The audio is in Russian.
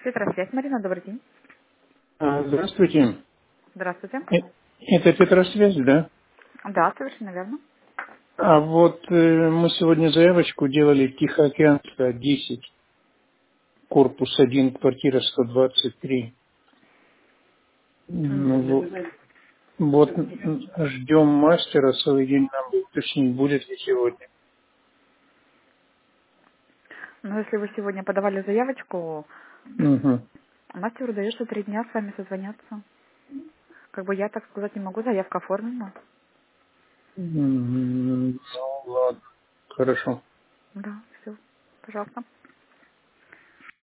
Петросвязь, Марина, добрый день. Здравствуйте. Здравствуйте. Это Петросвязь, да? Да, совершенно верно. А вот мы сегодня заявочку делали Тихоокеанская, 10, корпус 1, квартира 123. Ну, Мгм. ждем мастера, целый день нам уточнить, будет ли сегодня. Но если вы сегодня подавали заявочку, Угу. мастеру дается 3 дня с вами созвоняться. Как бы я так сказать не могу, заявка оформлена. Ну, ладно, хорошо. Да, все. Пожалуйста.